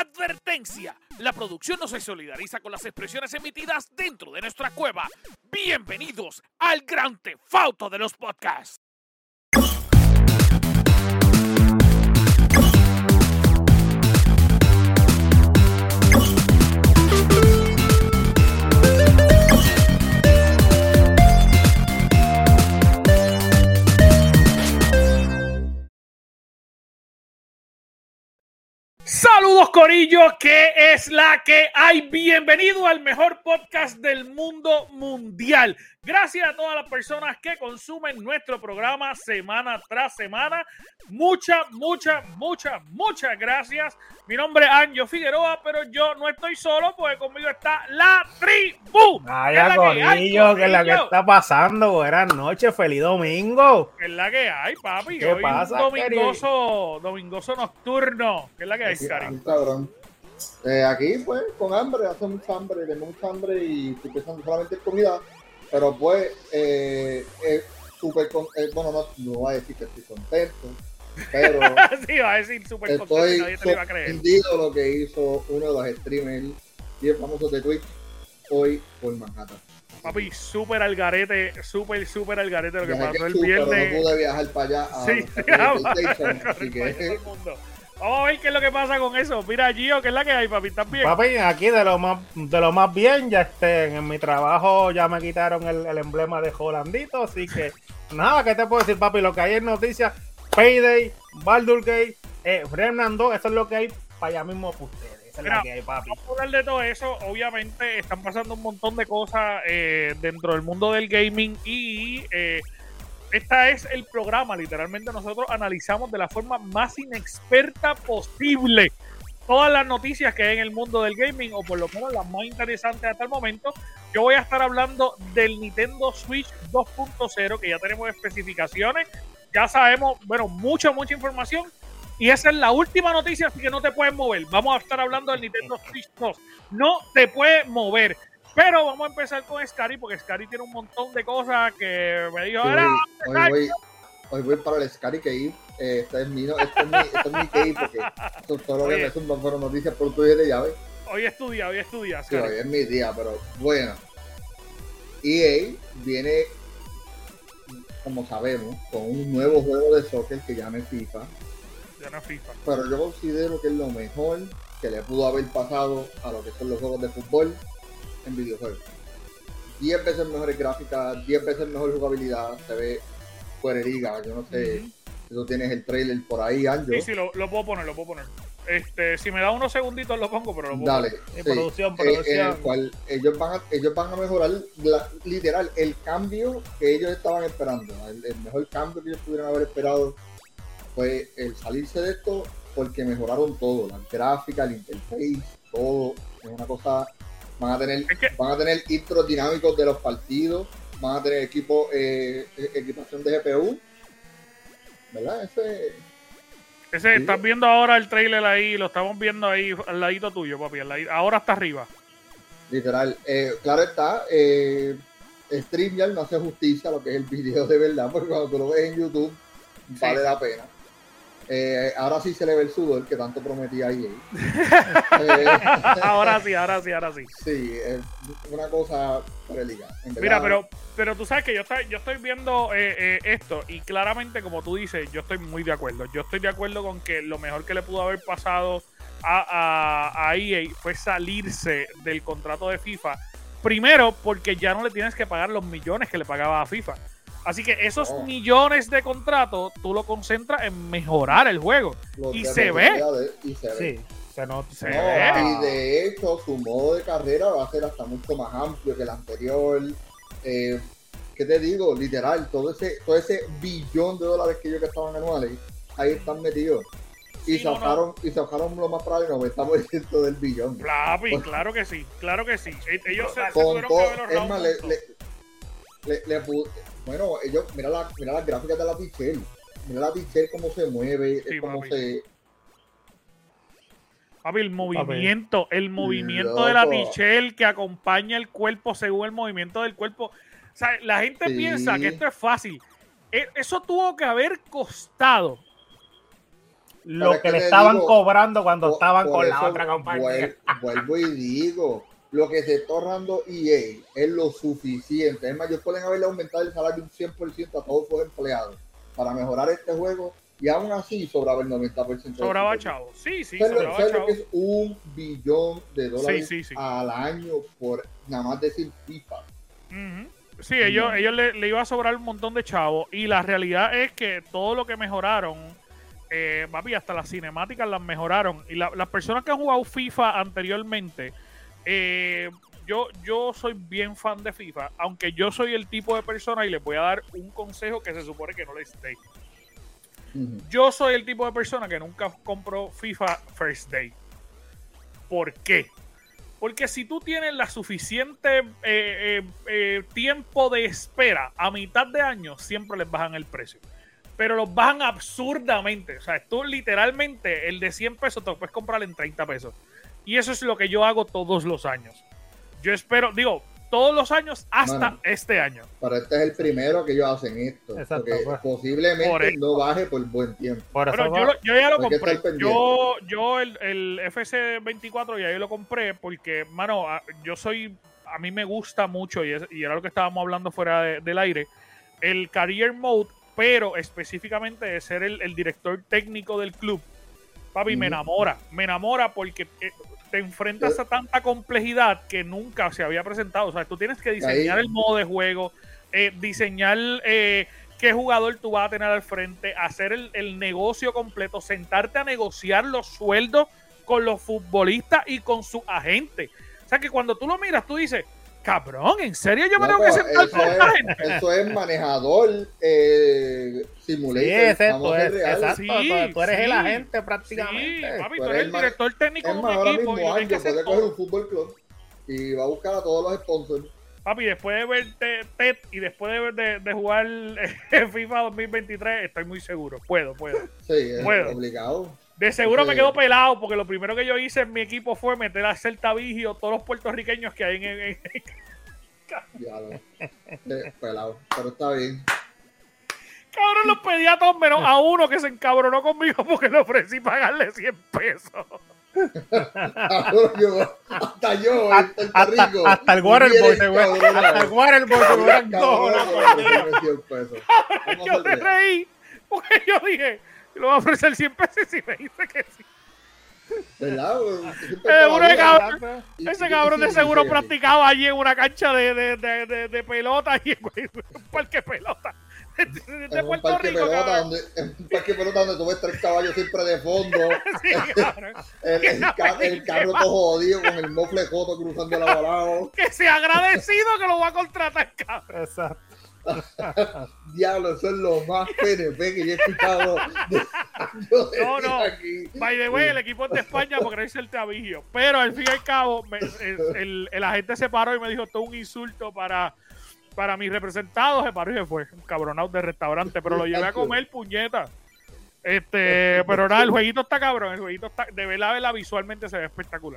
Advertencia: la producción no se solidariza con las expresiones emitidas dentro de nuestra cueva. Bienvenidos al Grand Theft Auto de los podcasts. Saludos, corillo, ¿qué es la que hay? Bienvenido al mejor podcast del mundo mundial. Gracias a todas las personas que consumen nuestro programa semana tras semana. Muchas gracias. Mi nombre es Anjo Figueroa, pero yo no estoy solo porque conmigo está la tribu. Vaya, corillo, ¿qué es la que está pasando? Buenas noches, feliz domingo. ¿Qué es la que hay, papi? ¿Qué Hoy pasa, domingoso nocturno. ¿Qué es la que hay, Cari? Cabrón. Aquí, pues, con hambre, hace mucha hambre, tengo mucha hambre y estoy pensando solamente en comida. Pero, pues, súper bueno, no voy a decir que estoy contento, pero sí, va a decir súper contento, nadie te lo iba a creer. Estoy sorprendido lo que hizo uno de los streamers bien famosos de Twitch hoy por Manhattan. Papi, súper al garete lo que pasó el Pero viernes. no pude viajar para allá a PlayStation, así que... Vamos a ver qué es lo que pasa con eso. Mira, Gio, ¿qué es la que hay, papi? ¿Estás bien? Papi, aquí de lo más bien, ya en mi trabajo ya me quitaron el emblema de Jolandito, así que nada, ¿qué te puedo decir, papi? Lo que hay en noticias, Payday, Baldur's Gate, Remnant 2, eso es lo que hay para allá mismo para ustedes. Esa es la que hay, papi. Vamos a hablar de todo eso. Obviamente están pasando un montón de cosas dentro del mundo del gaming y este es el programa. Literalmente nosotros analizamos de la forma más inexperta posible todas las noticias que hay en el mundo del gaming, o por lo menos las más interesantes hasta el momento. Yo voy a estar hablando del Nintendo Switch 2.0, que ya tenemos especificaciones, ya sabemos, bueno, mucha información, y esa es la última noticia, así que no te puedes mover. Vamos a estar hablando del Nintendo Switch 2. No te puedes mover. Pero vamos a empezar con Scary, porque Scary tiene un montón de cosas que me dijo. Hoy voy para el Scary Cave. Este es mi cave, porque todo lo que me son fueron noticias por Twitter de llave. Hoy estudia, sí, hoy es mi día, pero bueno. EA viene, como sabemos, con un nuevo juego de soccer que llama FIFA. Pero yo considero que es lo mejor que le pudo haber pasado a lo que son los juegos de fútbol en videojuegos. 10 veces mejores gráficas, 10 veces mejor jugabilidad, se ve fuera de liga. Yo no sé si tú tienes el trailer por ahí, Anjo. Sí, lo puedo poner. Si me da unos segunditos lo pongo, pero lo puedo poner. Sí. Producción. En el cual ellos van a mejorar literal el cambio que ellos estaban esperando. El mejor cambio que ellos pudieran haber esperado fue el salirse de esto, porque mejoraron todo, la gráfica, el interface, todo. Es una cosa. Van a tener intros dinámicos de los partidos, van a tener equipación de GPU, ¿verdad? Sí. Estás viendo ahora el trailer ahí, lo estamos viendo ahí al ladito tuyo, papi, ahora está arriba. Literal, claro está, StreamYard no hace justicia a lo que es el video de verdad, porque cuando tú lo ves en YouTube, vale la pena. Ahora sí se le ve el sudor que tanto prometía ahí. Ahora sí. Sí, es una cosa preliga. Mira, pero tú sabes que yo estoy viendo esto, y claramente, como tú dices, yo estoy muy de acuerdo. Yo estoy de acuerdo con que lo mejor que le pudo haber pasado a EA fue salirse del contrato de FIFA. Primero, porque ya no le tienes que pagar los millones que le pagaba a FIFA. Así que esos millones de contratos tú lo concentras en mejorar el juego. Y se ve. Sí, se nota. Y de hecho, su modo de carrera va a ser hasta mucho más amplio que el anterior. ¿Qué te digo? Literal, todo ese billón de dólares que ellos gastaban anuales, ahí están metidos. Y sacaron lo más probable, 90% del billón. Claro que sí. Ellos se tuvieron que ver los rounds. Bueno, ellos, mira las gráficas de la Pichel. Mira la Pichel cómo se mueve, papi. se... Papi, el movimiento de la Pichel que acompaña el cuerpo según el movimiento del cuerpo. O sea, la gente piensa que esto es fácil. Eso tuvo que haber costado lo que le estaban cobrando cuando estaban con la otra compañía. Vuelvo y digo, lo que se está ahorrando EA es lo suficiente. Es más, ellos pueden haberle aumentado el salario un 100% a todos sus empleados para mejorar este juego y aún así sobraba el 90%. Sobraba chavo, sí, sobraba chavo. Es $1 billón al año por nada más decir FIFA. Sí, ellos le iba a sobrar un montón de chavos y la realidad es que todo lo que mejoraron, papi, hasta las cinemáticas las mejoraron y las personas que han jugado FIFA anteriormente, yo soy bien fan de FIFA, aunque yo soy el tipo de persona y les voy a dar un consejo que se supone que no les dé. Yo soy el tipo de persona que nunca compro FIFA First Day. ¿Por qué? Porque si tú tienes la suficiente tiempo de espera a mitad de año, siempre les bajan el precio. Pero los bajan absurdamente. O sea, tú literalmente el de 100 pesos te lo puedes comprar en 30 pesos. Y eso es lo que yo hago todos los años. Yo espero, todos los años hasta este año. Pero este es el primero que ellos hacen esto. Exacto, porque posiblemente no baje por buen tiempo. Pero yo ya lo compré. Yo el FC24 ya yo lo compré porque, mano, a mí me gusta mucho y era lo que estábamos hablando fuera del aire. El Career Mode, pero específicamente de ser el director técnico del club. Papi, me enamora porque te enfrentas a tanta complejidad que nunca se había presentado. O sea, tú tienes que diseñar el modo de juego, diseñar qué jugador tú vas a tener al frente, hacer el negocio completo, sentarte a negociar los sueldos con los futbolistas y con su agente. O sea, que cuando tú lo miras, tú dices, cabrón, ¿en serio yo me tengo que sentar con esta gente? Eso es manejador simulator. Sí, exacto. Tú eres el agente prácticamente. Sí, papi, tú eres el director técnico de un equipo. Ahora mismo Ángel puede coger un fútbol club y va a buscar a todos los sponsors. Papi, después de ver TED y después de jugar FIFA 2023, estoy muy seguro. Puedo. Sí, es obligado. De seguro me quedo pelado porque lo primero que yo hice en mi equipo fue meter a Celta Vigio todos los puertorriqueños que hay en... Ya lo pelado, pero está bien. Cabrón, los pedí a todos menos a uno que se encabronó conmigo porque le ofrecí pagarle 100 pesos. Hasta yo en Puerto Rico. Hasta el Waterboy se fue. Hasta el Waterboy se fue. Yo te reí porque yo dije, le voy a ofrecer 100 pesos y me dice que sí. ¿Verdad? Ese cabrón de seguro practicaba allí en una cancha de pelota y en un parque de pelota. De Puerto Rico, en un parque de pelota donde tú ves 3 caballos siempre de fondo. Sí, el carro todo jodido con el mofle joto cruzando la balada. Que sea agradecido que lo va a contratar, cabrón. Exacto. Diablo, eso es lo más PNP que yo he escuchado. No. By the way, el equipo es de España porque no es el Tavigio. Pero al fin y al cabo, el agente se paró y me dijo: esto es un insulto para mis representados. Se paró y se fue. Un cabronado de restaurante. Pero lo llevé a comer, puñeta. Pero nada, el jueguito está cabrón. El jueguito está, de verdad, visualmente se ve espectacular.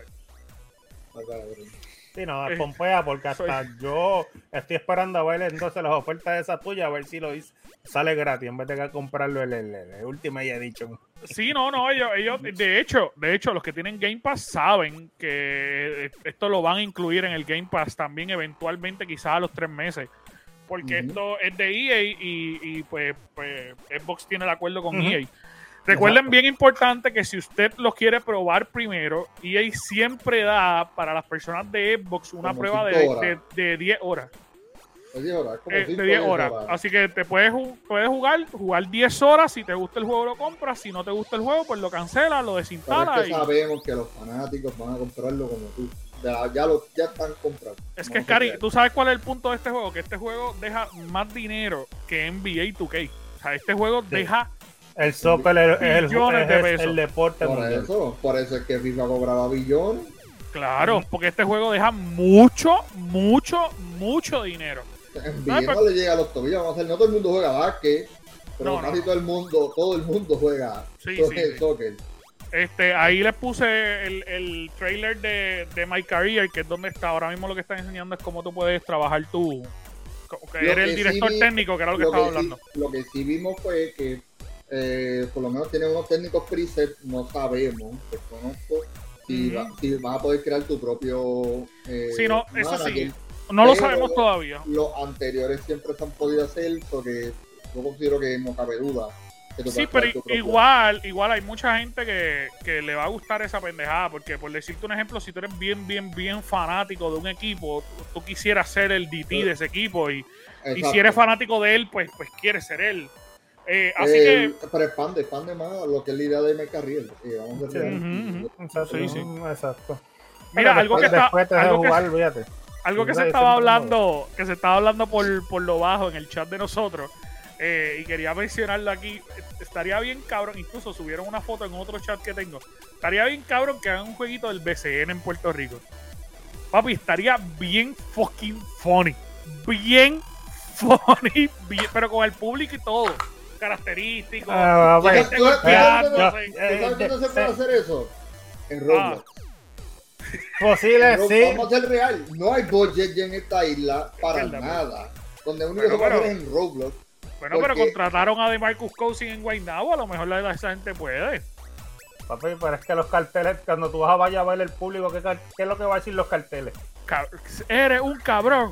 Sí, no, pompea porque hasta yo estoy esperando a ver entonces las ofertas de esa tuya, a ver si lo sale gratis en vez de que comprarlo el Ultimate Edition. Sí, no, ellos de hecho, los que tienen Game Pass saben que esto lo van a incluir en el Game Pass también eventualmente, quizás a los 3 meses. Porque esto es de EA y pues Xbox tiene el acuerdo con EA. Recuerden, bien importante, que si usted lo quiere probar primero, EA siempre da para las personas de Xbox una prueba de 10 horas. De 10 horas, como de 10 horas. Así que te puedes jugar 10 horas. Si te gusta el juego, lo compras. Si no te gusta el juego, pues lo cancelas, lo desinstalas. Pero es que sabemos que los fanáticos van a comprarlo como tú. Ya están comprando. Es que, Cari, ¿tú sabes cuál es el punto de este juego? Que este juego deja más dinero que NBA 2K. O sea, este juego deja... El soccer es el deporte mundial. Por eso es que FIFA cobraba billones. Claro, porque este juego deja mucho dinero. En NBA no le llega a los tobillos. Vamos a hacer, no todo el mundo juega básquet, pero casi todo el mundo juega soccer. Ahí les puse el trailer de My Career, que es donde está. Ahora mismo lo que están enseñando es cómo tú puedes trabajar tú. Que eres el director técnico, que era lo que estaba hablando. Lo que sí vimos fue que por lo menos tiene unos técnicos preset, no sabemos, desconozco si vas a poder crear tu propio sí, no, eso sí, no lo sabemos todavía. Los anteriores siempre se han podido hacer, porque yo considero que no cabe duda. Sí, pero igual hay mucha gente que le va a gustar esa pendejada, porque por decirte un ejemplo, si tú eres bien fanático de un equipo, tú quisieras ser el DT de ese equipo y si eres fanático de él, pues quieres ser él. Así que... Pero expande más lo que es la idea de Mercarriel. Vamos a ver. Sí. Exacto. Mira, algo que se estaba hablando, por lo bajo en el chat de nosotros, y quería mencionarlo aquí. Estaría bien cabrón, incluso subieron una foto en otro chat que tengo. Estaría bien cabrón que hagan un jueguito del BCN en Puerto Rico. Papi, estaría bien fucking funny. Bien funny, pero con el público y todo. Característico. ¿Sabes dónde se puede hacer eso? En Roblox. Posible, sí. Vamos a ser real. No hay budget ya en esta isla para nada. Donde único se puede hacer es en Roblox. Bueno, pero contrataron a DeMarcus Cousins en Guaynabo, a lo mejor esa gente puede. Papi, pero es que los carteles, cuando tú vayas a ver el público, ¿qué es lo que va a decir los carteles? Eres un cabrón.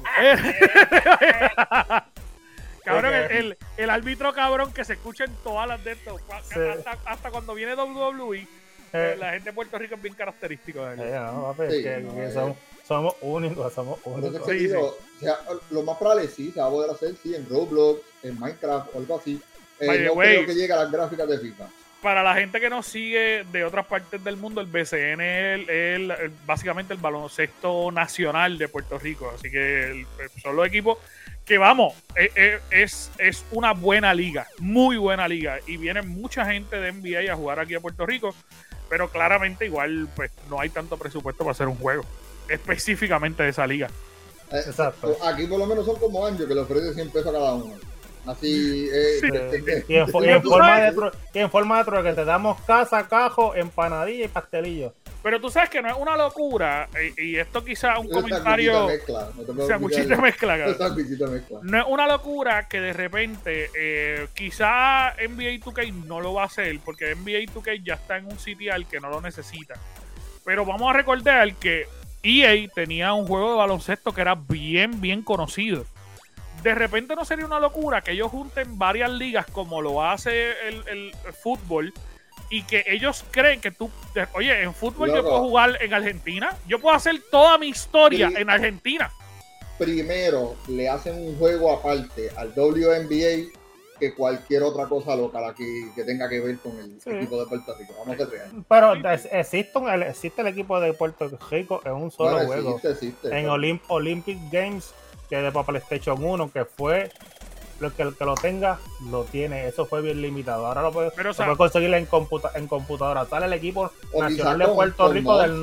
Cabrón, el árbitro cabrón que se escucha en todas las de estos. Sí. Hasta cuando viene WWE, la gente de Puerto Rico es bien característico de él. No, papi, sí, somos únicos. Sí. O sea, lo más probable sí, se va a poder hacer en Roblox, en Minecraft o algo así. No creo que llegue a las gráficas de FIFA. Para la gente que nos sigue de otras partes del mundo, el BCN es básicamente el baloncesto nacional de Puerto Rico. Así que son los equipos que, vamos, es una buena liga, muy buena liga. Y viene mucha gente de NBA a jugar aquí a Puerto Rico. Pero claramente igual pues no hay tanto presupuesto para hacer un juego específicamente de esa liga. Exacto. Aquí por lo menos son como Anjo, que le ofrece 100 pesos a cada uno. Así sí. Y en forma de trueque te damos casa, cajo, empanadilla y pastelillo. Pero tú sabes que no es una locura, y esto quizás un comentario sanguchito mezcla. No es una locura que de repente quizá NBA 2K no lo va a hacer, porque NBA 2K ya está en un sitial que no lo necesita. Pero vamos a recordar que EA tenía un juego de baloncesto que era bien conocido. De repente no sería una locura que ellos junten varias ligas como lo hace el fútbol, y que ellos creen que tú... Oye, en fútbol yo puedo jugar en Argentina. Yo puedo hacer toda mi historia en Argentina. Primero le hacen un juego aparte al WNBA que cualquier otra cosa local aquí que tenga que ver con el equipo de Puerto Rico. Vamos a ser real. Pero existe el equipo de Puerto Rico en un solo juego. Existe, en Olympic Games, que de para PlayStation 1, que fue lo que lo tenga, lo tiene. Eso fue bien limitado. Ahora lo puede conseguir en computadora. Sale el equipo nacional de Puerto Rico del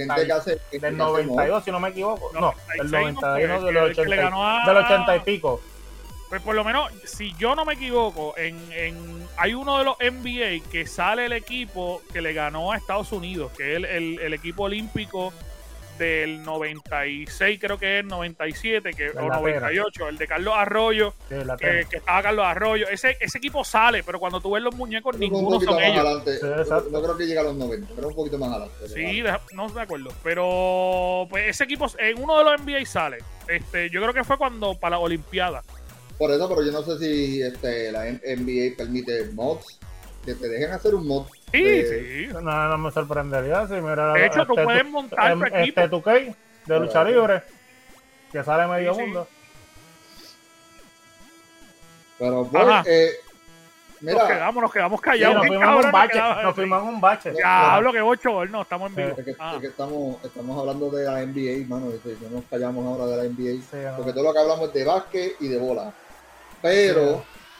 92, si no me equivoco. No, del 91, del 80 y pico. Pues por lo menos, si yo no me equivoco, hay uno de los NBA que sale el equipo que le ganó a Estados Unidos, que es el equipo olímpico del 96, creo que es 97 o 98, el de Carlos Arroyo, que estaba Carlos Arroyo. Ese equipo sale, pero cuando tú ves los muñecos, ninguno son ellos. No creo que llegue a los 90, pero un poquito más adelante. Sí, no me acuerdo. Pero pues ese equipo en uno de los NBA sale. Yo creo que fue cuando para la Olimpiada. Por eso, pero yo no sé si la NBA permite mods, que te dejen hacer un mod. Sí. No me sorprendería. Si mira, de hecho, tú puedes montar tu equipo. 2K de lucha libre, que sale medio mundo. Pero pues, mira, nos quedamos callados. Sí, nos fuimos en un bache. Ya hablo que 8 no, estamos en vivo. Es que estamos hablando de la NBA, mano. No nos callamos ahora de la NBA. Porque todo lo que hablamos es de básquet y de bola. Pero...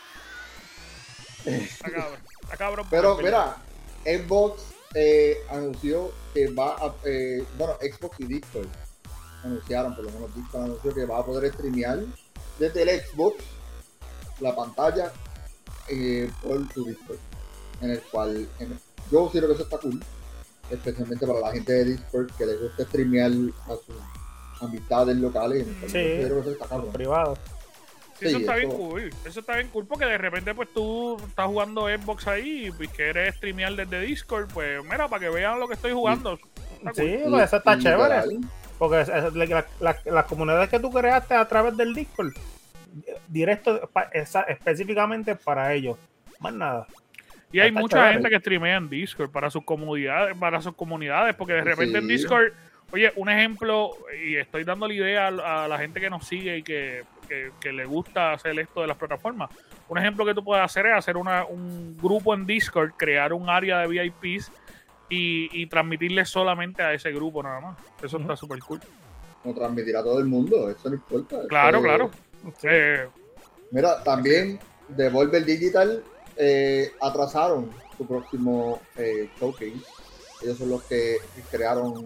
Pero mira, Xbox anunció que va a... Xbox y Discord anunciaron, por lo menos Discord anunció que va a poder streamear desde el Xbox la pantalla por su Discord, en el cual yo considero que eso está cool, especialmente para la gente de Discord que les gusta streamear a sus amistades locales. Sí, considero que eso está cabrón. Privado. Sí, eso está bien cool. Eso está bien cool porque de repente pues tú estás jugando Xbox ahí y pues quieres streamear desde Discord, pues mira, para que vean lo que estoy jugando. Sí, pues eso está chévere. Porque las comunidades que tú creaste a través del Discord, directo específicamente para ellos. Más nada. Y hay mucha gente que streamea en Discord para sus comunidades, porque de repente en Discord, oye, un ejemplo, y estoy dando la idea a la gente que nos sigue y que le gusta hacer esto de las plataformas. Un ejemplo que tú puedes hacer es hacer un grupo en Discord, crear un área de VIPs y transmitirle solamente a ese grupo nada más. Eso está súper cool. O transmitir a todo el mundo, eso no importa. Claro, claro. Sí. Mira, también Devolver Digital atrasaron su próximo showcase. Ellos son los que crearon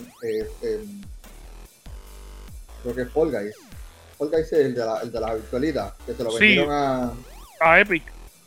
creo que Fall Guys. Fall Guys es el de la virtualidad, que se lo vendieron a Epic.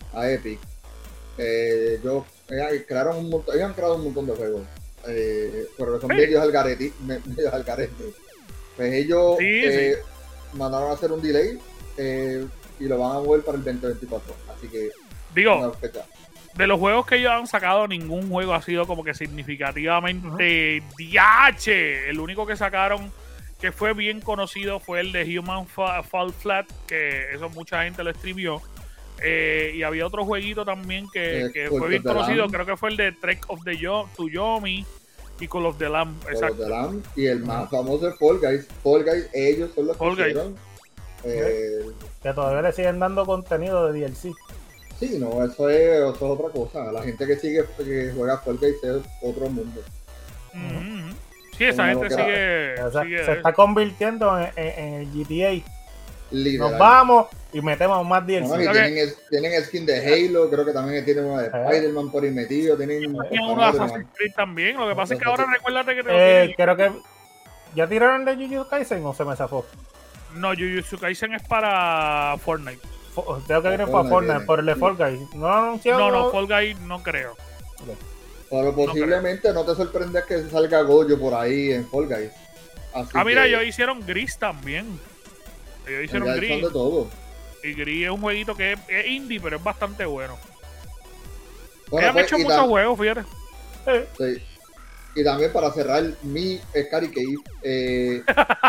Ellos crearon un montón, ellos han creado un montón de juegos, pero son medios al garete. Pues ellos mandaron a hacer un delay y lo van a mover para el 2024. Así que digo, de los juegos que ellos han sacado, ningún juego ha sido como que significativamente DH. El único que sacaron que fue bien conocido fue el de Human Fall Flat, que eso mucha gente lo streamió. Y había otro jueguito también que fue bien conocido, creo que fue el de Trek of the to Yomi y Call of the Lamb. Exacto. Y el más famoso es Fall Guys. Fall Guys, ellos son los que hicieron. Que todavía le siguen dando contenido de DLC. Sí, no, eso es otra cosa. La gente que juega Fall Guys es otro mundo. Sí, esa gente sigue se está convirtiendo en el GTA. Literal. Nos vamos y metemos más DLC. Tienen skin de Halo, creo que también tienen una de Spider-Man por ahí metido. Tienen uno de Assassin's Creed también. Lo que pasa es que ahora recuérdate que creo que ¿ya tiraron de Jujutsu Kaisen o se me zafó? No, Jujutsu Kaisen es para Fortnite. Tengo que ir para Fortnite, por el de Fall Guys. ¿No lo anunciaron? No, Fall Guys no creo. Okay. Pero posiblemente no te sorprendas que salga Gojo por ahí en Fall Guys. Mira, ellos hicieron Gris también. Ellos hicieron Gris. De todo. Y Gris es un jueguito que es indie, pero es bastante bueno. Ellos han hecho muchos juegos, fíjate. Sí. Y también para cerrar mi Scary Cave,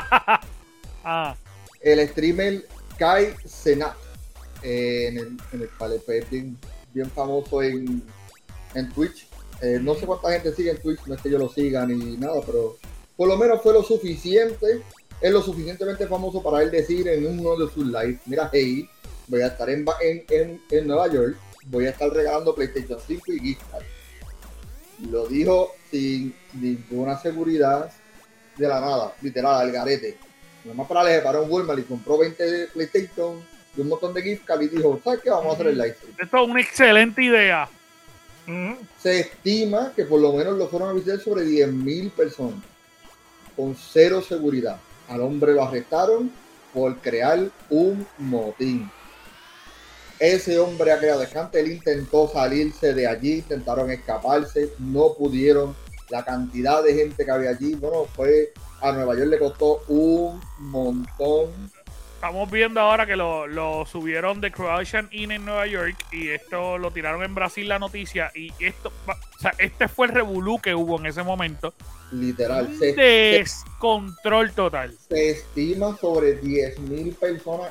el streamer Kai Cenat, en el cual es bien famoso en Twitch. No sé cuánta gente sigue en Twitch, no es que yo lo siga ni nada, pero por lo menos fue lo suficiente. Es lo suficientemente famoso para él decir en uno de sus lives: mira, hey, voy a estar en Nueva York, voy a estar regalando PlayStation 5 y gift card. Lo dijo sin ninguna seguridad, de la nada, literal, al garete. Nomás para le paró un Walmart y compró 20 PlayStation y un montón de gift card y dijo: ¿sabes qué? Vamos a hacer el live stream. Esto es una excelente idea. Se estima que por lo menos lo fueron a visitar sobre 10,000 personas con cero seguridad. Al hombre lo arrestaron por crear un motín. Ese hombre ha creado descante. Él intentó salirse de allí, intentaron escaparse, no pudieron. La cantidad de gente que había allí, bueno, a Nueva York le costó un montón. Estamos viendo ahora que lo subieron de Croatian Inn en Nueva York y esto lo tiraron en Brasil la noticia y este fue el revolú que hubo en ese momento. Literal. Descontrol total. Se estima sobre 10,000 personas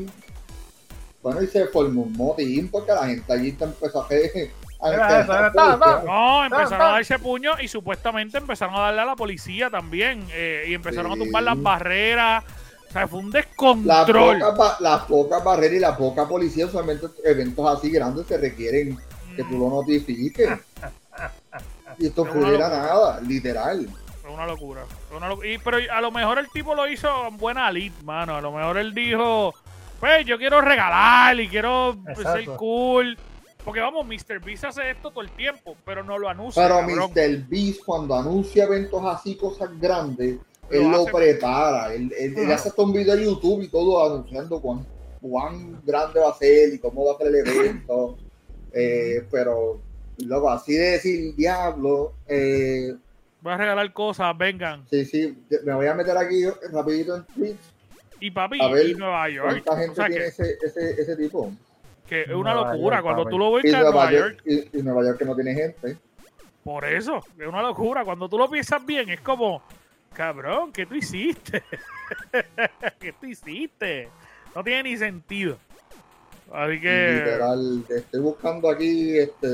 y se formó un motín porque la gente allí empezó a hacer... Empezaron a darse puño y supuestamente empezaron a darle a la policía también y empezaron a tumbar las barreras. O sea, fue un descontrol. Las pocas barreras y la poca policía, solamente eventos así grandes se requieren que tú lo notifiques. Y esto fue de la nada, literal. Fue una locura. Pero a lo mejor el tipo lo hizo en buena lid, mano. A lo mejor él dijo, pues yo quiero regalar y quiero ser cool. Porque vamos, Mr. Beast hace esto todo el tiempo, pero no lo anuncia. Pero Mr. Beast cuando anuncia eventos así, cosas grandes, él lo prepara. Él hace hasta un video de YouTube y todo anunciando cuán grande va a ser y cómo va a ser el evento. Pero luego así de decir, diablo, voy a regalar cosas, vengan. Sí, me voy a meter aquí rapidito en Twitch Y papi, y Nueva York. ¿Cuánta gente tiene ese tipo? Que es una locura. York, cuando papi. tú lo ves en Nueva York. Y Nueva York que no tiene gente. Por eso, es una locura. Cuando tú lo piensas bien, es como, cabrón, ¿qué tú hiciste? ¿Qué tú hiciste? No tiene ni sentido. Así que... Literal, estoy buscando aquí,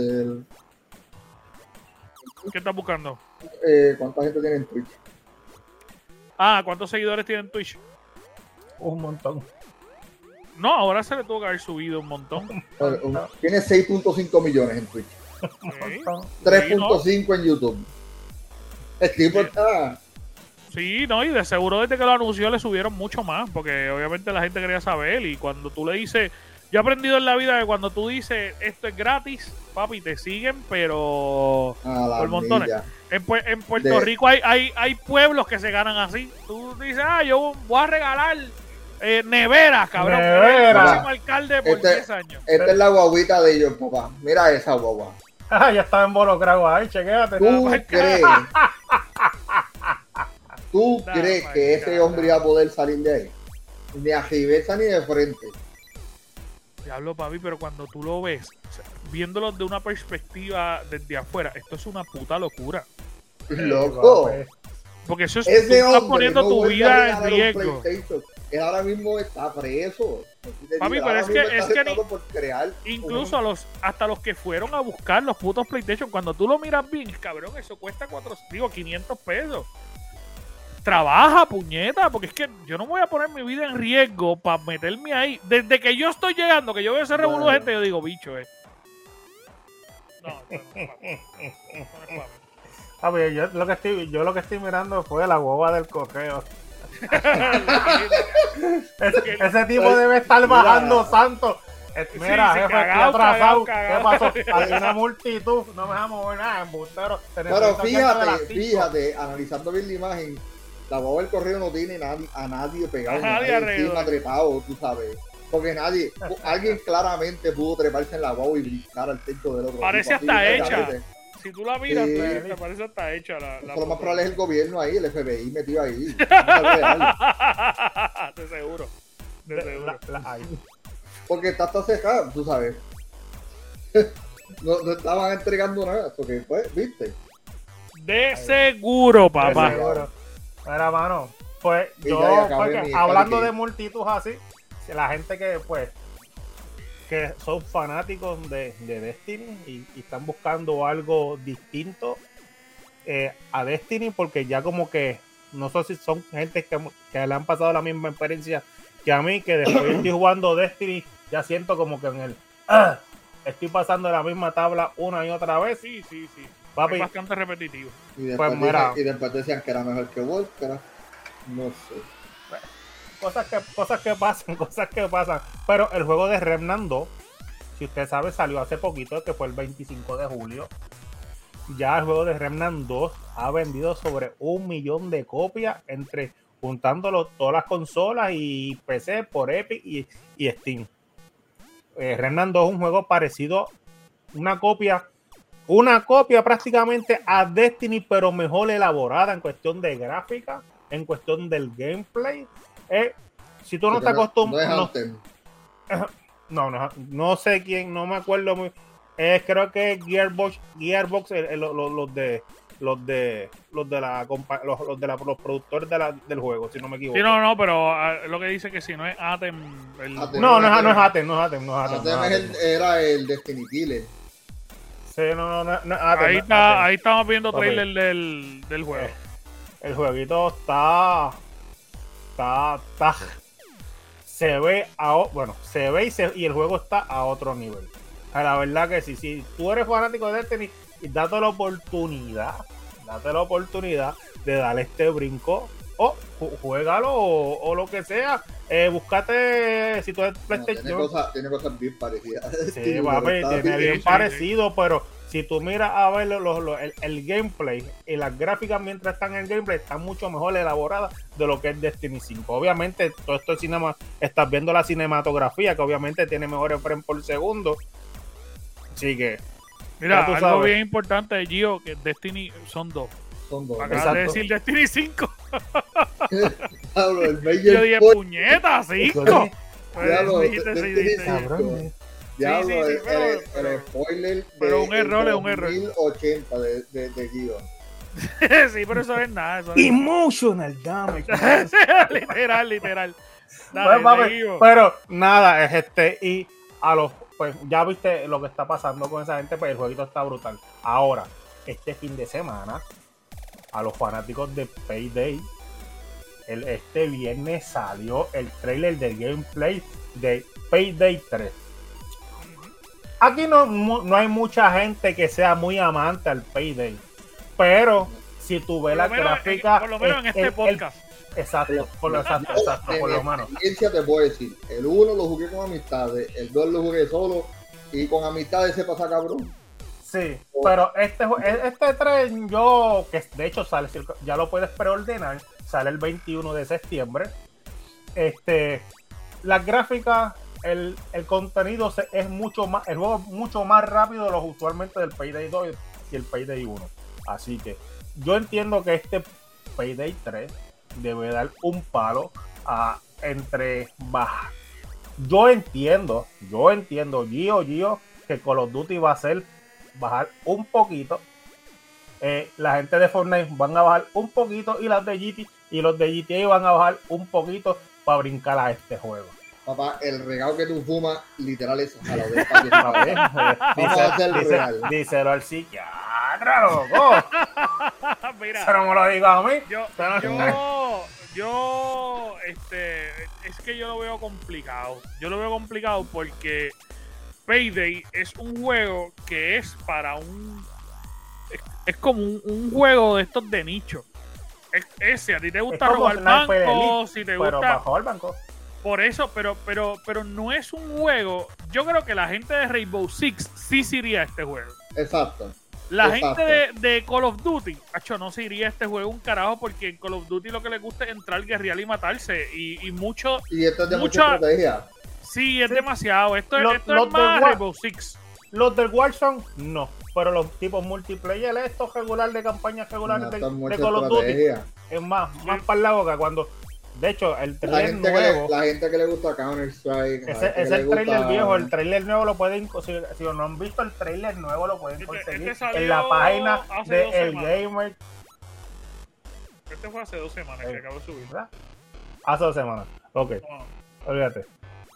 ¿Qué estás buscando? ¿Cuánta gente tiene en Twitch? ¿Cuántos seguidores tiene en Twitch? Un montón. No, ahora se le tuvo que haber subido un montón. Tiene 6.5 millones en Twitch. Sí. 3.5 en YouTube. El tipo está... Sí, no, y de seguro desde que lo anunció le subieron mucho más, porque obviamente la gente quería saber, y cuando tú le dices, yo he aprendido en la vida que cuando tú dices esto es gratis, papi, te siguen, pero por montones. En Puerto Rico hay pueblos que se ganan así. Tú dices, yo voy a regalar neveras, cabrón. Nevera. El próximo alcalde por 10 años. Esta es la guaguita de ellos, papá. Mira esa guagua. Ya estaba involucrado ahí, chequéate. ¿Tú crees que ese hombre iba a poder salir de ahí? Ni a reversa ni de frente. Diablo, papi, pero cuando tú lo ves, o sea, viéndolo de una perspectiva desde afuera, esto es una puta locura. Loco. Porque eso es, ese tú estás poniendo no tu vida en riesgo. Él ahora mismo está preso. Papi, pero es que por crear incluso hasta los que fueron a buscar los putos PlayStation, cuando tú lo miras bien, cabrón, eso cuesta 500 pesos. Trabaja, puñeta, porque es que yo no voy a poner mi vida en riesgo para meterme ahí. Desde que yo estoy llegando, que yo veo ese revuelo de gente, yo digo, bicho, No, no es para mí. Yo lo que estoy mirando fue la guagua del correo. ese tipo debe estar bajando santo. Mira, jefe, estoy atrasado. ¿Qué pasó? Hay una multitud, no me deja mover nada, embustero. Pero fíjate, analizando bien la imagen, la guagua del correo no tiene a nadie pegado, encima trepado, tú sabes. Porque alguien claramente pudo treparse en la guagua y brincar al techo del otro. Parece hasta hecha. Si tú la miras, me parece hasta hecha lo más probable es el gobierno ahí, el FBI metido ahí. De seguro. Porque está hasta secada, tú sabes. no estaban entregando nada, porque pues, viste. De seguro, papá. De seguro. Mira, mano, pues hablando de multitud así, la gente que son fanáticos de Destiny y están buscando algo distinto a Destiny, porque ya como que no sé si son gente que le han pasado la misma experiencia que a mí, que después estoy jugando Destiny, ya siento como que en el estoy pasando la misma tabla una y otra vez. Sí. Papi, es bastante repetitivo. Y después decían que era mejor que Warcraft. No sé. Cosas que pasan. Pero el juego de Remnant 2, si usted sabe, salió hace poquito, que fue el 25 de julio. Ya el juego de Remnant 2 ha vendido sobre 1 millón de copias juntándolo todas las consolas y PC por Epic y Steam. Remnant 2 es un juego parecido, una copia prácticamente a Destiny, pero mejor elaborada en cuestión de gráfica, en cuestión del gameplay. Si tú no te acostumbras, no sé quién, no me acuerdo muy. Creo que es Gearbox, los productores del juego, si no me equivoco. Sí, no, pero lo que dice que si no es Atem. No es Atem. Era el Destiny Killer. Sí, no, ahí estamos viendo trailer del juego. El jueguito está se ve y el juego está a otro nivel. La verdad que sí, si tú eres fanático de Destiny, date la oportunidad de darle este brinco o juégalo o lo que sea. Búscate, si tú eres PlayStation. Tiene cosas bien parecidas. Sí, papi, tiene bien parecido, pero si tú miras a ver el gameplay y las gráficas mientras están en el gameplay, están mucho mejor elaboradas de lo que es Destiny 5. Obviamente, todo esto estás viendo la cinematografía, que obviamente tiene mejores frames por segundo. Así que, mira, algo bien importante de Gio, que Destiny son dos. Acabas de decir Destiny 5. Diablo, el Major Yo dije, Point. puñeta, 5. Diablo, Cabrón. Diablo, Sí, el spoiler. Pero un error es un error. 1080 de guión. Sí, pero eso es nada. Eso Emotional damage. literal. Dale, pero nada, es y a los, pues ya viste lo que está pasando con esa gente, pues el jueguito está brutal. Ahora, este fin de semana, a los fanáticos de Payday, este viernes salió el trailer del gameplay de Payday 3. Aquí no hay mucha gente que sea muy amante al Payday, pero si tú ves la gráfica, por lo menos en este podcast. Exacto, por lo menos. Experiencia te puedo decir, el 1 lo jugué con amistades, el 2 lo jugué solo y con amistades se pasa cabrón. Sí, pero este 3 yo, que de hecho sale, ya lo puedes preordenar, sale el 21 de septiembre. Las gráficas, el contenido es mucho más, el juego es mucho más rápido de lo usualmente del Payday 2 y el Payday 1. Así que yo entiendo que este Payday 3 debe dar un palo entre baja. Yo entiendo, Gio, que Call of Duty va a ser bajar un poquito. La gente de Fortnite van a bajar un poquito y los de GTA van a bajar un poquito para brincar a este juego. Papá, el regalo que tú fumas, literal es a lo de díselo al psiquiatra, loco. Mira, eso no me lo digo a mí. Es que yo lo veo complicado. Yo lo veo complicado porque Payday es un juego que es para es como un juego de estos de nicho. A ti te gusta robar bancos, si te gusta bajo el banco. Por eso, pero no es un juego. Yo creo que la gente de Rainbow Six sí se iría a este juego. Exacto. La gente de Call of Duty, no se iría a este juego un carajo, porque en Call of Duty lo que les gusta es entrar, guerrear y matarse. Y mucho. Y esto es de mucha estrategia. Sí, es demasiado. Esto es más Rainbow Six. Los del Warzone, no. Pero los tipos multiplayer, estos regular de campañas regulares de Call of Duty, es más para la boca cuando. De hecho, el trailer nuevo. La gente que le gusta Counter-Strike. Es el trailer viejo. El trailer nuevo lo pueden conseguir. Si no han visto el trailer nuevo, lo pueden conseguir en la página de El Gamer. Este fue hace 2 semanas que acabo de subir. ¿Verdad? Hace 2 semanas. Ok. Olvídate.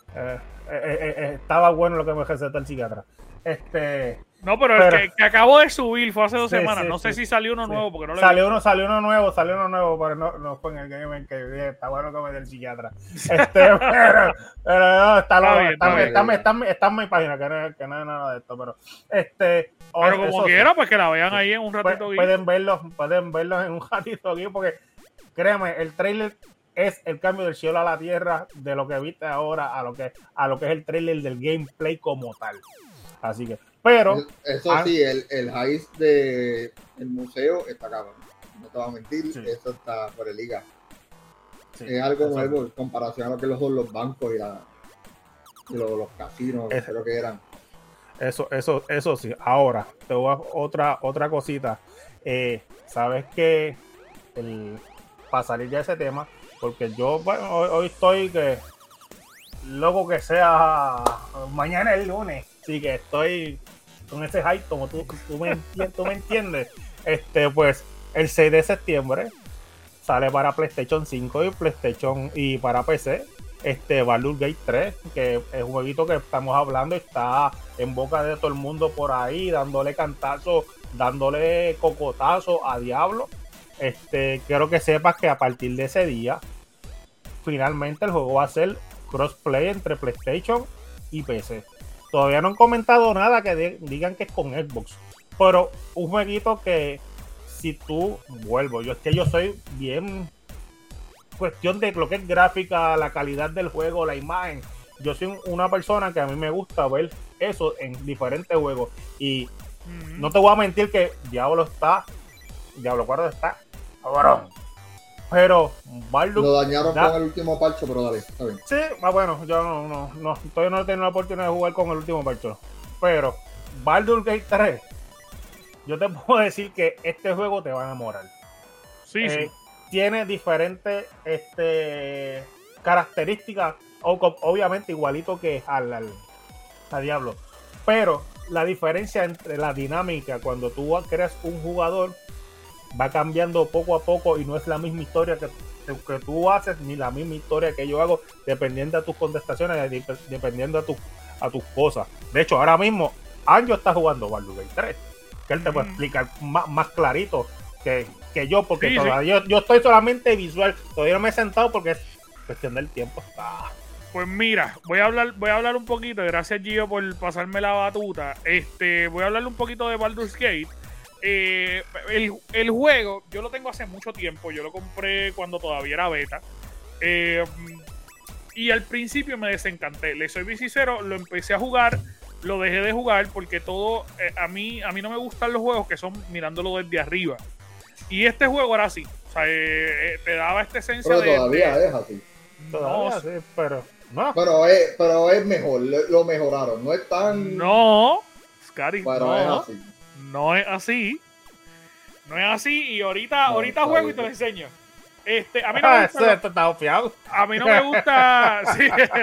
Estaba bueno lo que me recetó el psiquiatra. No, pero el que acabo de subir fue hace 2 semanas. No sé si salió uno nuevo, porque no lo salió uno nuevo, pero no fue en el Gamer que está bueno que me dé el psiquiatra. Pero no, está en mi página, que no es nada de esto, pero como quiera, pues que la vean ahí en un ratito. Pueden verlos en un ratito aquí, porque créeme, el trailer es el cambio del cielo a la tierra de lo que viste ahora a lo que es el trailer del gameplay como tal. Así que, pero eso sí, el heist del museo está cabrón. No te voy a mentir, sí. Eso está por el liga. Sí, es algo nuevo en comparación a lo que son los bancos y los casinos, creo que eran. Eso sí. Ahora, te voy a otra cosita. Sabes que para salir de ese tema, porque yo hoy estoy que loco que sea mañana el lunes. Sí, que estoy con ese hype, como tú me entiendes. Pues el 6 de septiembre sale para PlayStation 5 y para PC Baldur's Gate 3, que es un jueguito que estamos hablando, está en boca de todo el mundo por ahí, dándole cantazo, dándole cocotazo a Diablo. Quiero que sepas que a partir de ese día, finalmente el juego va a ser crossplay entre PlayStation y PC. Todavía no han comentado nada que digan que es con Xbox, pero un jueguito que si tú yo soy bien cuestión de lo que es gráfica, la calidad del juego, la imagen. Yo soy una persona que a mí me gusta ver eso en diferentes juegos y no te voy a mentir que Diablo 4 está cabrón. Pero Baldur lo dañaron con el último parche, pero dale, está bien. Sí, bueno, yo todavía no he tenido la oportunidad de jugar con el último parche. Pero Baldur's Gate 3, yo te puedo decir que este juego te va a enamorar. Sí. tiene diferentes características, obviamente igualito que a Diablo, pero la diferencia entre la dinámica cuando tú creas un jugador va cambiando poco a poco y no es la misma historia que tú haces ni la misma historia que yo hago, dependiendo de tus contestaciones, dependiendo a tus cosas. De hecho, ahora mismo Anjo está jugando Baldur's Gate 3, que él te puede explicar más clarito que yo, porque todavía yo estoy solamente visual, todavía no me he sentado porque es cuestión del tiempo. Pues mira, voy a hablar un poquito, gracias Gio por pasarme la batuta. Voy a hablar un poquito de Baldur's Gate. El juego, yo lo tengo hace mucho tiempo, yo lo compré cuando todavía era beta. Y al principio me desencanté, le soy bien sincero, lo empecé a jugar, lo dejé de jugar porque todo, a mí no me gustan los juegos que son mirándolo desde arriba. Y este juego era así, o sea, te daba esta esencia pero todavía es así. Todavía sí, pero no. Pero es mejor, lo mejoraron, no es tan... No, Scary, pero no, es así. No es así. No es así y ahorita juego y te lo enseño. A mí no me gusta. A mí no me gusta. Sí.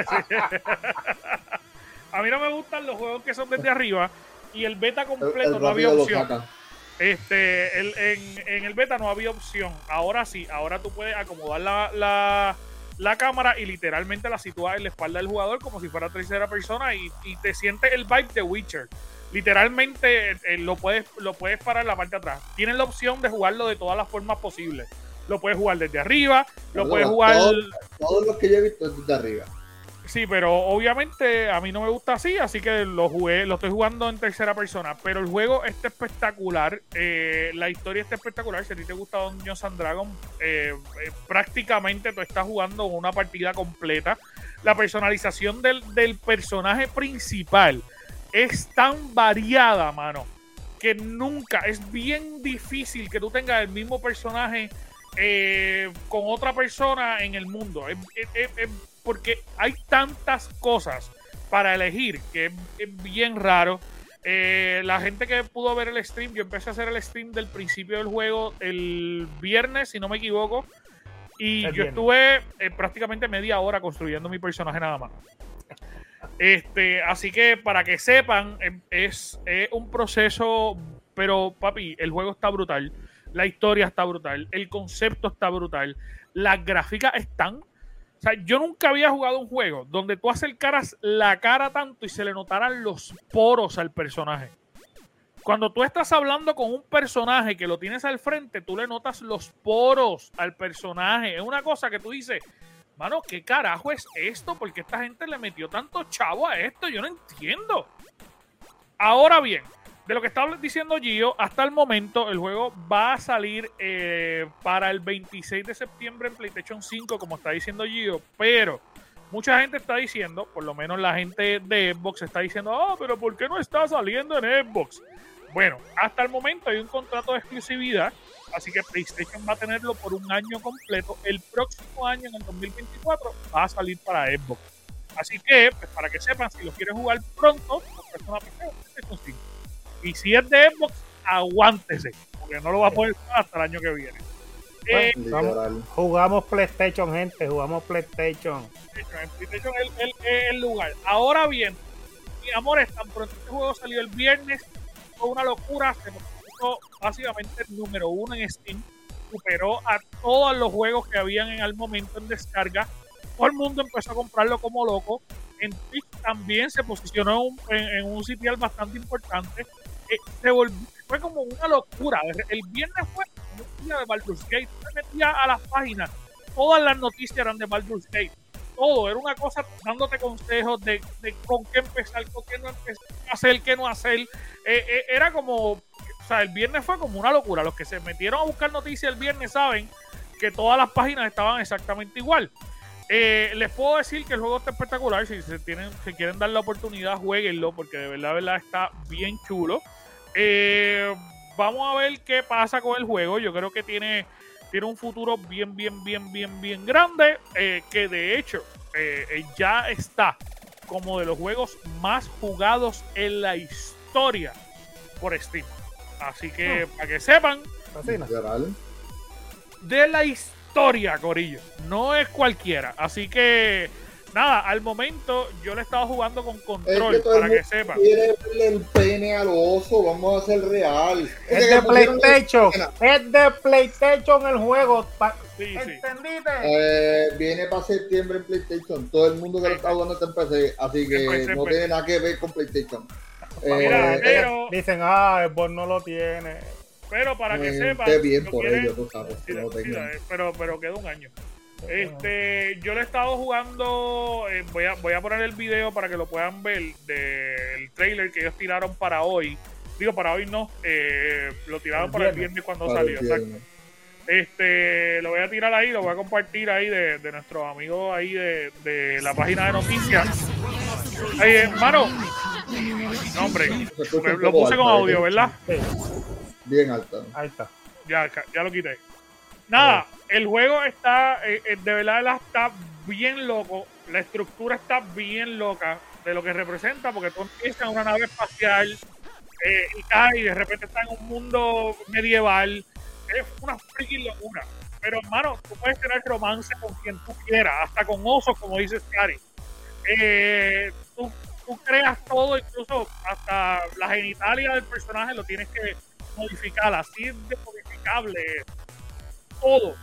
A mí no me gustan los juegos que son desde arriba y el beta completo no había opción. En el beta no había opción. Ahora sí, ahora tú puedes acomodar la cámara y literalmente la sitúas en la espalda del jugador como si fuera tercera persona y te sientes el vibe de Witcher. Literalmente lo puedes parar en la parte de atrás. Tienes la opción de jugarlo de todas las formas posibles. Lo puedes jugar desde arriba, lo puedes jugar... Todos los que yo he visto es desde arriba. Sí, pero obviamente a mí no me gusta así que lo estoy jugando en tercera persona. Pero el juego está espectacular, la historia está espectacular. Si a ti te gusta Dungeons and Dragons, prácticamente tú estás jugando una partida completa. La personalización del personaje principal es tan variada, mano, que nunca, es bien difícil que tú tengas el mismo personaje con otra persona en el mundo. Porque hay tantas cosas para elegir que es bien raro. La gente que pudo ver el stream, yo empecé a hacer el stream del principio del juego el viernes, si no me equivoco, y yo estuve prácticamente media hora construyendo mi personaje nada más. Así que para que sepan, es un proceso, pero papi, el juego está brutal, la historia está brutal, el concepto está brutal, las gráficas están, o sea, yo nunca había jugado un juego donde tú acercaras la cara tanto y se le notaran los poros al personaje. Cuando tú estás hablando con un personaje que lo tienes al frente, tú le notas los poros al personaje. Es una cosa que tú dices, mano, ¿qué carajo es esto? ¿Por qué esta gente le metió tanto chavo a esto? Yo no entiendo. Ahora bien, de lo que estaba diciendo Gio, hasta el momento el juego va a salir para el 26 de septiembre en PlayStation 5, como está diciendo Gio, pero mucha gente está diciendo, por lo menos la gente de Xbox está diciendo, pero ¿por qué no está saliendo en Xbox? Bueno, hasta el momento hay un contrato de exclusividad, así que PlayStation va a tenerlo por un año completo. El próximo año, en el 2024, va a salir para Xbox. Así que, pues, para que sepan, si lo quieren jugar pronto, pues persona PlayStation 5. Y si es de Xbox, aguántese, porque no lo va a poder jugar hasta el año que viene. Jugamos PlayStation, gente, jugamos PlayStation. En PlayStation es el lugar. Ahora bien, mi amor, tan pronto este juego salió el viernes, fue una locura, se nos puso básicamente el número 1 en Steam, superó a todos los juegos que habían en el momento en descarga. Todo el mundo empezó a comprarlo como loco. En Twitch también se posicionó en un sitial bastante importante. Fue como una locura. El viernes fue un día de Baldur's Gate. Se metía a las páginas, todas las noticias eran de Baldur's Gate. Todo, era una cosa dándote consejos de con qué empezar, con qué no empezar, qué hacer, qué no hacer. Era como, o sea, el viernes fue como una locura. Los que se metieron a buscar noticias el viernes saben que todas las páginas estaban exactamente igual. Les puedo decir que el juego está espectacular. Si quieren dar la oportunidad, jueguenlo, porque de verdad está bien chulo. Vamos a ver qué pasa con el juego. Yo creo que tiene un futuro bien grande, que de hecho ya está como de los juegos más jugados en la historia por Steam. Así que para que sepan, de la historia historia, corillo. No es cualquiera. Así que, nada, al momento yo le he estado jugando con control, para que sepan. Quiere verle el pene al oso, vamos a ser real. Es de PlayStation. Es de PlayStation el juego. Sí, ¿Entendiste? Viene para septiembre en PlayStation. Todo el mundo que lo está jugando está en PC, así que no tiene nada que ver con PlayStation. Mira, pero dicen, vos no lo tiene. Pero para que sepan, qué bien por ellos, tú sabes. Pero queda un año. Yo le he estado jugando. Voy a poner el video para que lo puedan ver del trailer que ellos tiraron para hoy. Digo, para hoy no. Lo tiraron para el viernes cuando salió. Exacto. Lo voy a tirar ahí, lo voy a compartir ahí de nuestros amigos ahí de la página de noticias. Hermano, no, hombre, lo puse con audio, ¿verdad? Bien alta. Ahí está. Ya lo quité. Nada, el juego está, de verdad, está bien loco. La estructura está bien loca de lo que representa, porque tú empiezas en una nave espacial y caes y de repente estás en un mundo medieval. Es una freaking locura. Pero, hermano, tú puedes tener romance con quien tú quieras, hasta con osos, como dice Scary. Tú creas todo, incluso hasta la genitalia del personaje lo tienes que modificar, así de modificable. Todo.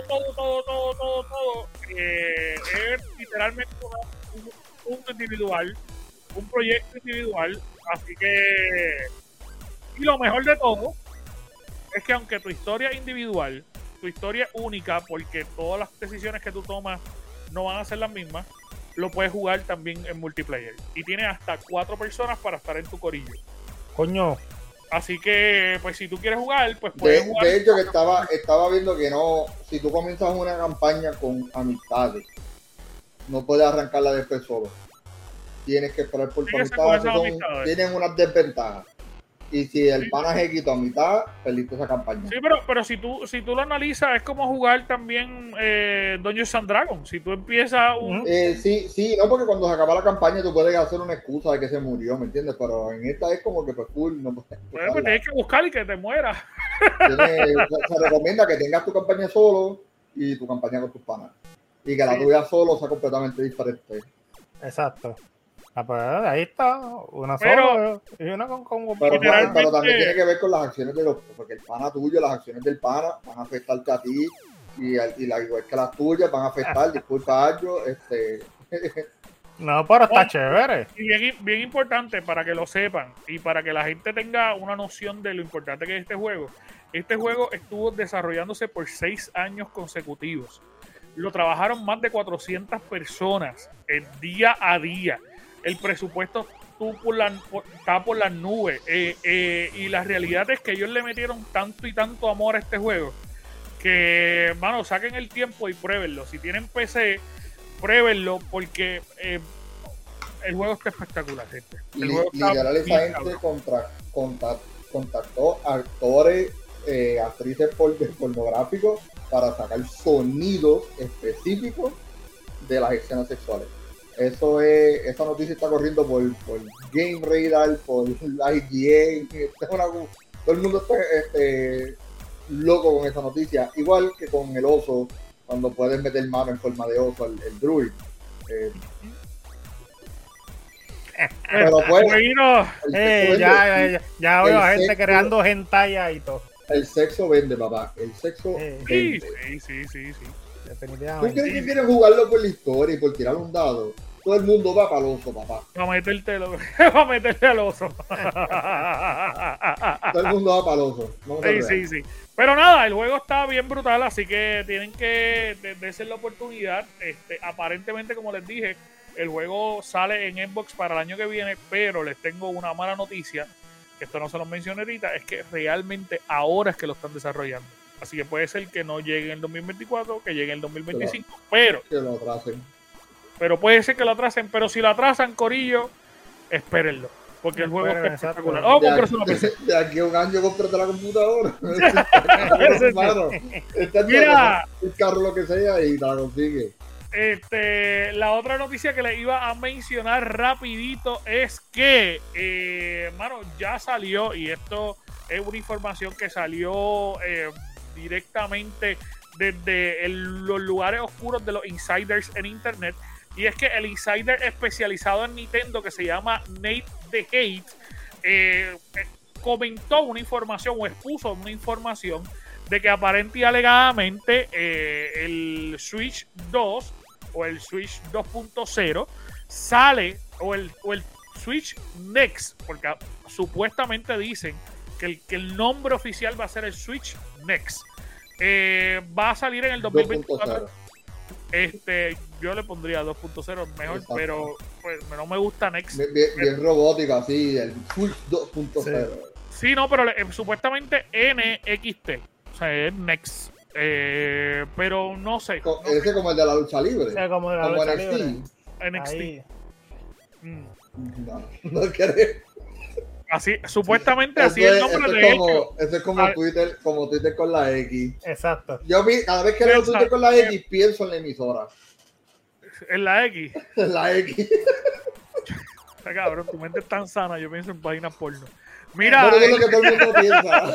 Es literalmente un punto individual, un proyecto individual. Así que, y lo mejor de todo es que aunque tu historia es individual, tu historia es única, porque todas las decisiones que tú tomas no van a ser las mismas, lo puedes jugar también en multiplayer. Y tienes hasta 4 personas para estar en tu corillo. Coño. Así que, pues si tú quieres jugar, pues puedes jugar. De hecho, que estaba viendo que no, si tú comienzas una campaña con amistades, no puedes arrancarla después solo. Tienes que esperar por tu amistad. Tienen unas desventajas. Y si el pana se quitó a mitad, perdiste esa campaña. Sí, pero si tú lo analizas, es como jugar también Dungeons and Dragons. Si tú empiezas sí, no, porque cuando se acaba la campaña tú puedes hacer una excusa de que se murió, ¿me entiendes? Pero en esta es como que pues cool, no puedes. Pues tienes que buscar y que te mueras. Se recomienda que tengas tu campaña solo y tu campaña con tus panas. Y que la tuya solo sea completamente diferente. Exacto. Pues ahí está, una sola y una con pero también tiene que ver con las acciones de los, porque el pana tuyo, las acciones del pana van a afectarte a ti y la igual que las tuyas van a afectar, disculpa Ayo, No, pero está chévere. Y bien importante para que lo sepan y para que la gente tenga una noción de lo importante que es este juego. Este juego estuvo desarrollándose por 6 años consecutivos. Lo trabajaron más de 400 personas día a día. El presupuesto está por las nubes. Y la realidad es que ellos le metieron tanto y tanto amor a este juego que, mano, saquen el tiempo y pruébenlo. Si tienen PC, pruébenlo porque el juego está espectacular, gente. Literal, esa gente contactó actores, actrices pornográficos para sacar sonidos específicos de las escenas sexuales. Esa noticia está corriendo por Game Radar, por IGN, todo el mundo está loco con esa noticia, igual que con el oso, cuando pueden meter mano en forma de oso, el druid. Pero pues, ya veo a gente creando hentai y todo. El sexo vende, papá. El sexo vende. Sí. ¿Tú crees que quieren jugarlo por la historia y por tirar un dado? Todo el mundo va para el oso, papá. Va a meterte al oso. Todo el mundo va para el oso. Sí. Pero nada, el juego está bien brutal, así que tienen que darse la oportunidad. Aparentemente, como les dije, el juego sale en Xbox para el año que viene, pero les tengo una mala noticia, que esto no se los mencioné ahorita, es que realmente ahora es que lo están desarrollando. Así que puede ser que no llegue en el 2024, que llegue en el 2025, pero que lo atrasen. Pero puede ser que lo atrasen, pero si lo atrasan, corillo, espérenlo, porque el juego está espectacular. De aquí a un año cómprate la computadora. Mira, el carro, lo que sea, y te la consigue. La otra noticia que les iba a mencionar rapidito es que, ya salió, y esto es una información que salió directamente desde los lugares oscuros de los insiders en internet, y es que el insider especializado en Nintendo, que se llama Nate the Hate, comentó una información o expuso una información de que aparente y alegadamente el Switch 2 o el Switch 2.0 sale, o el Switch Next, porque supuestamente dicen que el nombre oficial va a ser el Switch Next. Va a salir en el 2024. Yo le pondría 2.0 mejor. Exacto. Pero pues, no me gusta Next. Bien robótica, así, el Switch 2.0. Sí, no, pero supuestamente NXT, o sea, es Next. Pero no sé. Ese es como el de la lucha libre. Como de la lucha libre. NXT. No creo. Así, supuestamente así es el nombre de hecho. Eso es como Twitter, con la X. Exacto. Cada vez que leo Twitter con la X, pienso en la emisora. ¿En la X? En la X. Cabrón, tu mente es tan sana, yo pienso en páginas porno. Mira. No es lo que todo el mundo piensa.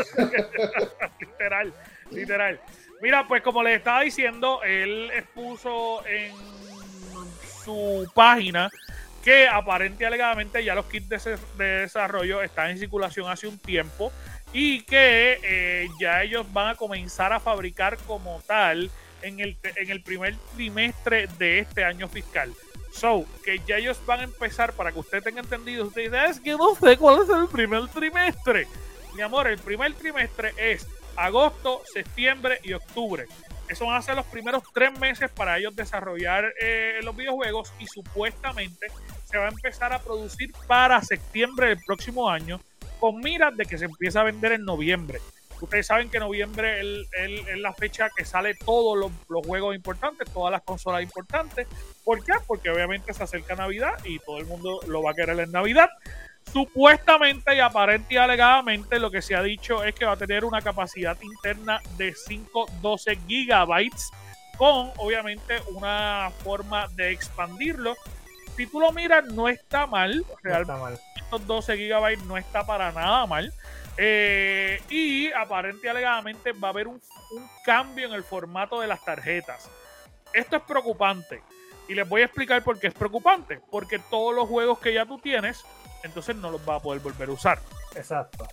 Literal. Mira, pues como les estaba diciendo, él expuso en su página que aparente y alegadamente ya los kits de desarrollo están en circulación hace un tiempo y que ya ellos van a comenzar a fabricar como tal en el primer trimestre de este año fiscal. Que ya ellos van a empezar, para que usted tenga entendido, usted dice, es que no sé cuál es el primer trimestre. Mi amor, el primer trimestre es agosto, septiembre y octubre. Esos van a ser los primeros 3 meses para ellos desarrollar los videojuegos, y supuestamente se va a empezar a producir para septiembre del próximo año, con miras de que se empieza a vender en noviembre. Ustedes saben que noviembre es la fecha que sale todos los juegos importantes, todas las consolas importantes. ¿Por qué? Porque obviamente se acerca Navidad y todo el mundo lo va a querer en Navidad. Supuestamente y aparente y alegadamente lo que se ha dicho es que va a tener una capacidad interna de 512 gigabytes con obviamente una forma de expandirlo. Si tú lo miras, no está mal. Realmente estos 12 gigabytes no está para nada mal. Y aparente y alegadamente va a haber un cambio en el formato de las tarjetas. Esto es preocupante y les voy a explicar por qué es preocupante. Porque todos los juegos que ya tú tienes, entonces no los vas a poder volver a usar. Exacto.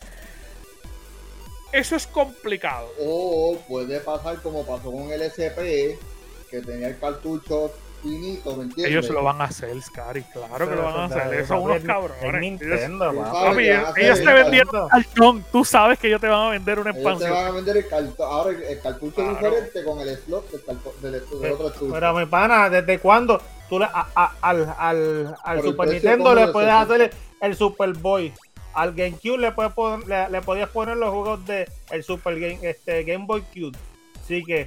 Eso es complicado. O puede pasar como pasó con el SP, que tenía el cartucho finito, ¿me entiendes? Ellos lo van a hacer, Scary, claro que lo van a hacer. Esos son unos cabrones. Nintendo, ellos te vendieron cartón. Tú sabes que ellos te van a vender una expansión. Ellos te van a vender el cartón. Ahora el cartucho es diferente con el slot del otro cartucho. Pero mi pana, ¿desde cuándo tú al Super Nintendo le puedes hacer el Super Boy? Al GameCube le podías poner los juegos de el Super Game Boy Cube. Así que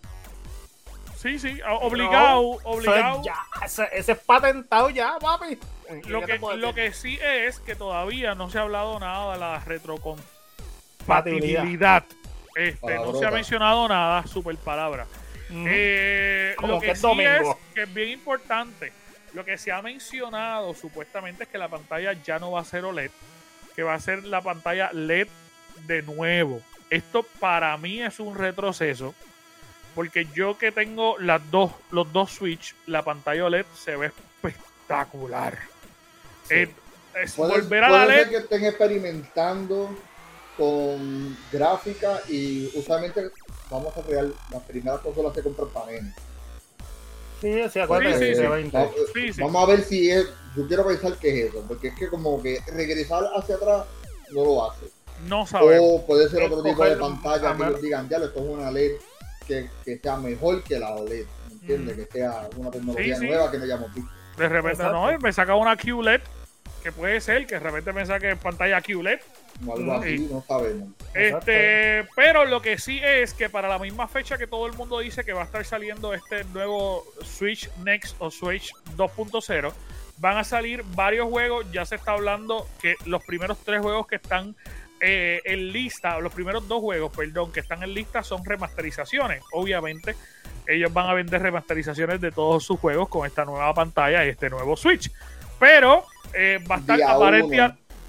sí, obligado. Ese es patentado ya, papi. Lo que sí es que todavía no se ha hablado nada de la retrocompatibilidad. No se ha mencionado nada, super palabra. Lo que sí es que es bien importante. Lo que se ha mencionado supuestamente es que la pantalla ya no va a ser OLED, que va a ser la pantalla LED de nuevo. Esto para mí es un retroceso. Porque yo que tengo los dos Switch, la pantalla OLED se ve espectacular. Sí. Volver a la LED. Puede ser que estén experimentando con gráfica y usualmente vamos a crear las primeras consolas que compran para nene. Sí, acuérdate. Sí. Vamos a ver si es. Yo quiero pensar que es eso, porque es que como que regresar hacia atrás no lo hace. No sabemos. O puede ser otro tipo de pantalla que ellos digan, ya, esto es una LED. Que sea mejor que la OLED, ¿me entiendes? Que sea una tecnología nueva que no hayamos visto. De repente me saca una QLED, que puede ser que de repente me saque pantalla QLED. O algo así, no sabemos. Pero lo que sí es que para la misma fecha que todo el mundo dice que va a estar saliendo este nuevo Switch Next o Switch 2.0, van a salir varios juegos. Ya se está hablando que los primeros 3 juegos que están en lista, los primeros 2 juegos, perdón, que están en lista son remasterizaciones. Obviamente ellos van a vender remasterizaciones de todos sus juegos con esta nueva pantalla y este nuevo Switch, pero va a estar aparente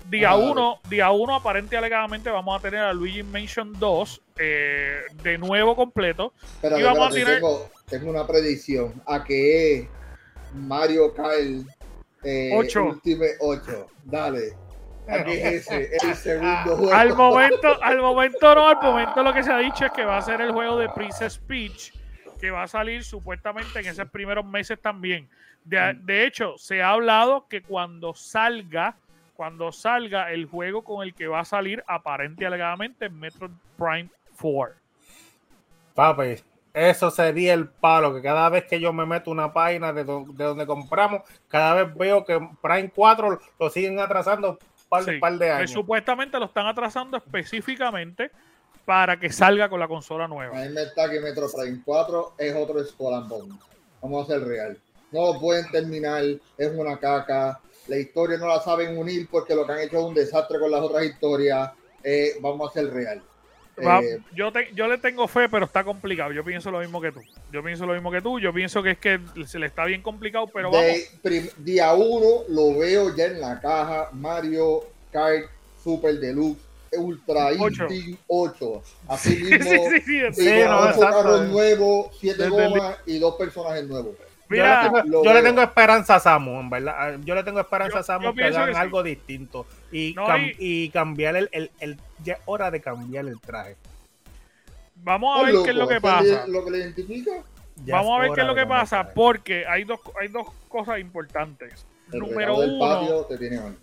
día 1 aparente y alegadamente vamos a tener a Luigi Mansion 2 de nuevo completo. Pero y vamos a tener... tengo una predicción a que es Mario Kart 8. Ultimate 8. Dale. Aquí es el segundo juego. Al momento lo que se ha dicho es que va a ser el juego de Princess Peach, que va a salir supuestamente en esos primeros meses también. De hecho, se ha hablado que cuando salga el juego con el que va a salir aparente y alegadamente en Metroid Prime 4. Papi, eso sería el palo, que cada vez que yo me meto una página de donde compramos, cada vez veo que Prime 4 lo siguen atrasando un par de años. Supuestamente lo están atrasando específicamente para que salga con la consola nueva. A mí me está que Metro Prime 4 es otro Skull and Bones. Vamos a ser real. No lo pueden terminar, es una caca. La historia no la saben unir porque lo que han hecho es un desastre con las otras historias. Vamos a ser real. Yo le tengo fe, pero está complicado. Yo pienso lo mismo que tú. Yo pienso que es que se le está bien complicado, pero vamos. Día 1 lo veo ya en la caja. Mario Kart Super Deluxe Ultra Instinct 8. Así mismo. Sí, 8 carros nuevos, 7 gomas y 2 personajes nuevos. Mira, yo le tengo esperanza a Samu, en verdad. Yo le tengo esperanza a Samu que hagan algo distinto y cambiar ya es hora de cambiar el traje. Vamos a ver qué es lo que pasa. Lo que le identifica. Vamos a ver qué es lo que pasa, porque hay dos cosas importantes. Número 1. Patio te tiene mal.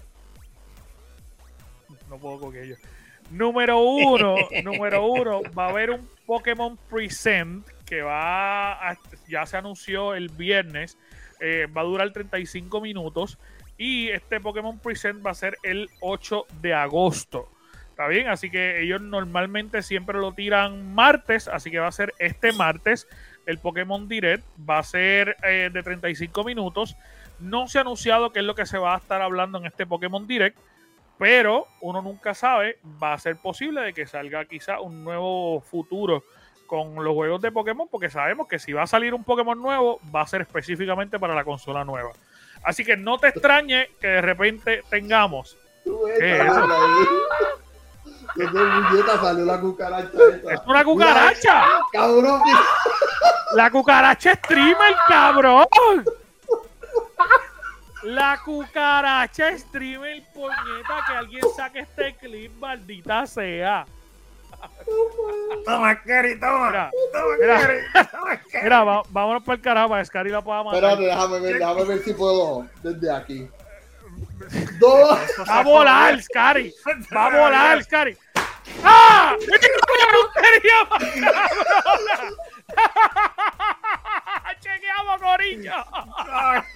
No puedo con ello. Número uno, va a haber un Pokémon Present que ya se anunció el viernes, va a durar 35 minutos y este Pokémon Present va a ser el 8 de agosto. ¿Está bien? Así que ellos normalmente siempre lo tiran martes, así que va a ser este martes el Pokémon Direct, va a ser de 35 minutos. No se ha anunciado qué es lo que se va a estar hablando en este Pokémon Direct, pero uno nunca sabe, va a ser posible de que salga quizá un nuevo futuro con los juegos de Pokémon, porque sabemos que si va a salir un Pokémon nuevo, va a ser específicamente para la consola nueva. Así que no te extrañe que de repente tengamos... ¿Qué es eso? Salió la cucaracha esa. ¡Es una cucaracha! ¡Cabrón! ¡La cucaracha streamer, cabrón! La cucaracha streamer, puñeta, que alguien saque este clip, maldita sea. Toma, Scary, toma. Mira, vámonos para el carajo, para que Scary la pueda matar. Espérate, déjame ver si puedo desde aquí. Va a volar, Scary. Va a volar, Scary. ¡Ah! ¡Qué puntería más cabrona! ¡Chequeamos, corillo!